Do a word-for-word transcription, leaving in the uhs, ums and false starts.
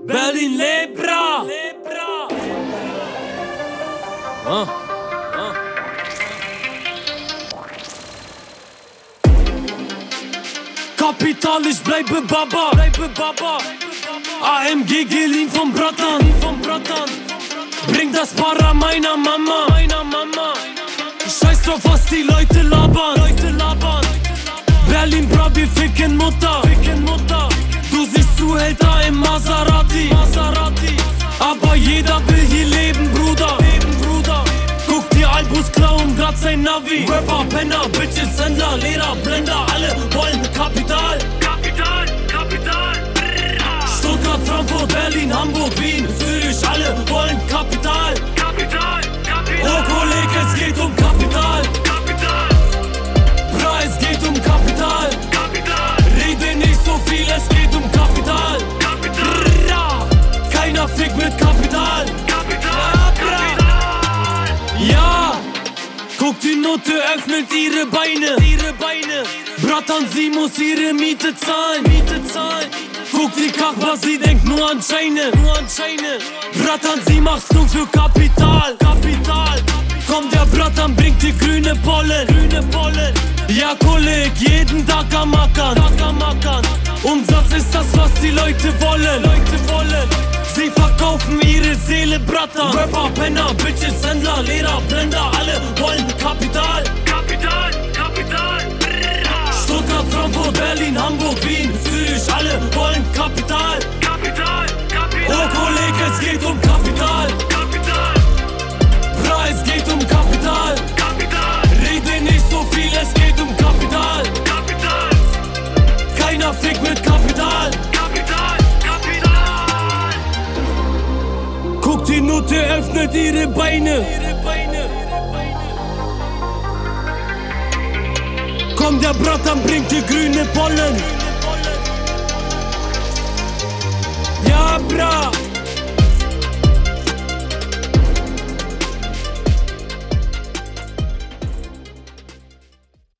Berlin Lebra. Ah, ah. Kapital, ich bleibe Baba, bleibe Baba. A M G geliehen vom Bratan, vom Bratan. Bring das Para meiner Mama, meiner Mama. Scheiß drauf, was die Leute labern, Leute labern. Berlin, bra, wir ficken Mutter, ficken Mutter. Du siehst Zuhälter im Maserati, Maserati. Aber jeder will hier leben, Bruder, leben, Bruder. Guck dir Albus klauen, grad sein Navi. Rapper, Penner, Bitches, Sender, Lehrer, Blender. Alle wollen Kapital, Kapital, Kapital. Stuttgart, Frankfurt, Berlin, Hamburg, Wien, Zürich. Alle wollen Kapital, Kapital, Kapital. Oh, Kollege, es geht um Kapital, Kapital. Bra, es geht um Kapital, Kapital. Rede nicht so viel, es geht um Kapital, Kapital. Bra, keiner fickt mit Kapital, Kapital, Kapital. Ja, guck, die Nutte öffnet ihre Beine, ihre Beine. Bratan, sie muss ihre Miete zahlen, Miete zahlen. Guck die Kachba, sie denkt nur an Scheine, nur an Scheine. Bratan, sie macht's nur für Kapital, Kapital. Komm, der Bratan bringt die grüne Pollen, grüne Pollen. Ja, Kolleg, jeden Tag am Ackern, Tag am Ackern. Umsatz ist das, was die Leute wollen, Leute wollen. Sie verkaufen ihre Seele, Bratan. Rapper, Penner, Bitches, Händler, Lehrer, Blender. Alle wollen Kapital, Kapital, Kapital. Stuttgart, Frankfurt, Berlin, Hamburg, Wien, Zürich. Alle wollen Kapital, Kapital, Kapital. Oh, Kollege, es geht um Kapital, Kapital. Bra, es geht um Kapital, Kapital. Rede nicht so viel, es geht um Kapital, Kapital. Keiner fickt mit Kapital, Kapital, Kapital. Guck, die Nutte öffnet ihre Beine, ihre Beine. Komm, der Bratan bringt die grüne Pollen. Ja, bra.